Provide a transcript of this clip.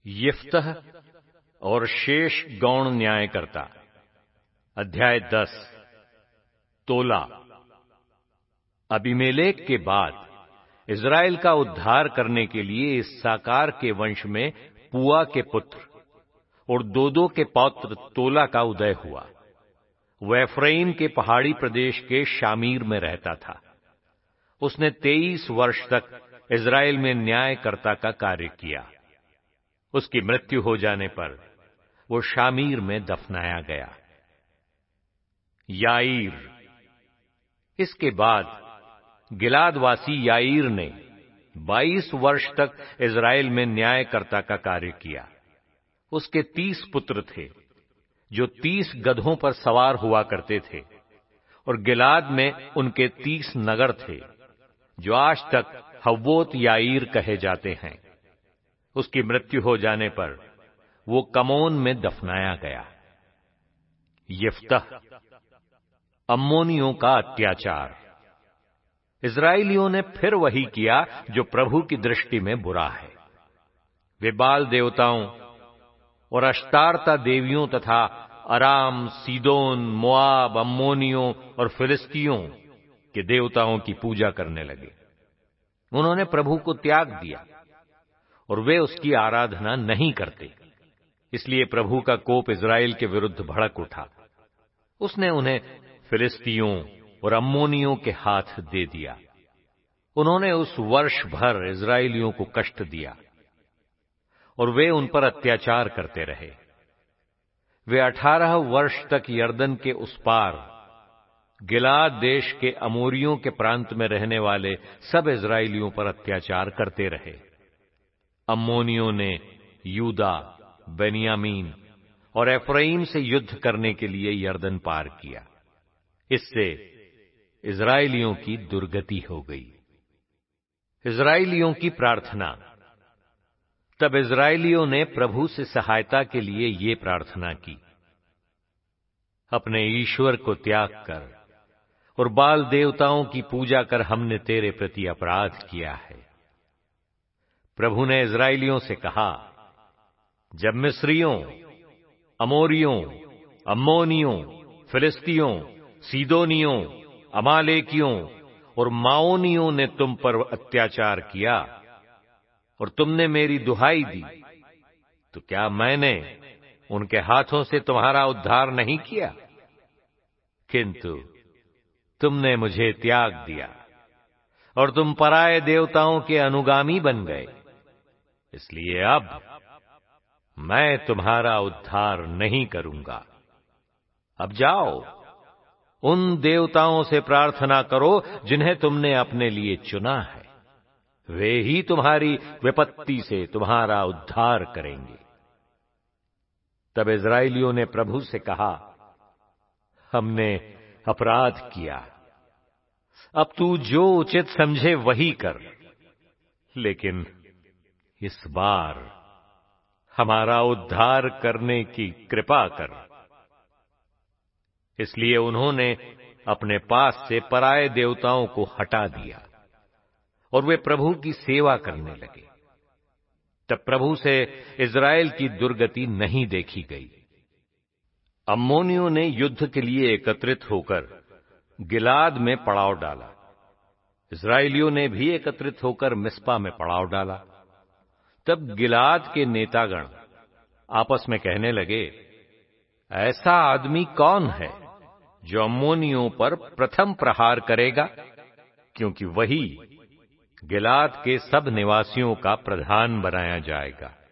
यिफ्तह और शेष गौण न्यायकर्ता। अध्याय 10। तोला। अबीमेलेक के बाद इज़राइल का उद्धार करने के लिए इस्साकार के वंश में पुआ के पुत्र और दोदो के पौत्र तोला का उदय हुआ। वह एफ्राइम के पहाड़ी प्रदेश के शामीर में रहता था। उसने 23 वर्ष तक इज़राइल में न्यायकर्ता का कार्य किया। उसकी मृत्यु हो जाने पर वो शामीर में दफनाया गया। याईर। इसके बाद गिलादवासी याईर ने 22 वर्ष तक इज़राइल में न्यायकर्ता का कार्य किया। उसके 30 पुत्र थे जो 30 गधों पर सवार हुआ करते थे, और गिलाद में उनके 30 नगर थे जो आज तक हव्वोत याईर कहे जाते हैं। उसकी मृत्यु हो जाने पर वो कमोन में दफनाया गया। यिफ्तह। अम्मोनियों का अत्याचार। इज़राइलियों ने फिर वही किया जो प्रभु की दृष्टि में बुरा है। वे बाल देवताओं और अश्तारता देवियों तथा अराम, सीदोन, मोआब, अम्मोनियों और फिलिस्तियों के देवताओं की पूजा करने लगे। उन्होंने प्रभु को त्याग दिया और वे उसकी आराधना नहीं करते। इसलिए प्रभु का कोप इज़राइल के विरुद्ध भड़क उठा। उसने उन्हें फिलिस्तियों और अम्मोनियों के हाथ दे दिया। उन्होंने उस वर्ष भर इज़राइलियों को कष्ट दिया और वे उन पर अत्याचार करते रहे। वे 18 वर्ष तक यरदन के उस पार गिलाद देश के अमोरियों के प्रांत में रहने वाले सब इज़राइलियों पर अत्याचार करते रहे। अम्मोनियों ने यूदा, बेन्यामीन और एफ्राइम से युद्ध करने के लिए यरदन पार किया। इससे इज़राइलियों की दुर्गति हो गई। इज़राइलियों की प्रार्थना। तब इज़राइलियों ने प्रभु से सहायता के लिए ये प्रार्थना की। अपने ईश्वर को त्याग कर और बाल देवताओं की पूजा कर हमने तेरे प्रति अपराध किया है। प्रभु ने इज़राइलियों से कहा, जब मिस्रियों, अमोरियों, अम्मोनियों, फिलिस्तियों, सीदोनियों, अमालेकियों और माओनियों ने तुम पर अत्याचार किया और तुमने मेरी दुहाई दी, तो क्या मैंने उनके हाथों से तुम्हारा उद्धार नहीं किया? किंतु तुमने मुझे त्याग दिया और तुम पराये देवताओं के अनुगामी बन गए। इसलिए अब मैं तुम्हारा उद्धार नहीं करूंगा। अब जाओ, उन देवताओं से प्रार्थना करो जिन्हें तुमने अपने लिए चुना है। वे ही तुम्हारी विपत्ति से तुम्हारा उद्धार करेंगे। तब इज़राइलियों ने प्रभु से कहा, हमने अपराध किया। अब तू जो उचित समझे वही कर, लेकिन इस बार हमारा उद्धार करने की कृपा कर। इसलिए उन्होंने अपने पास से पराये देवताओं को हटा दिया और वे प्रभु की सेवा करने लगे। तब प्रभु से इज़राइल की दुर्गति नहीं देखी गई। अम्मोनियों ने युद्ध के लिए एकत्रित होकर गिलाद में पड़ाव डाला। इज़राइलियों ने भी एकत्रित होकर मिस्पा में पड़ाव डाला। तब गिलाद के नेतागण आपस में कहने लगे, ऐसा आदमी कौन है जो अम्मोनियों पर प्रथम प्रहार करेगा? क्योंकि वही गिलाद के सब निवासियों का प्रधान बनाया जाएगा।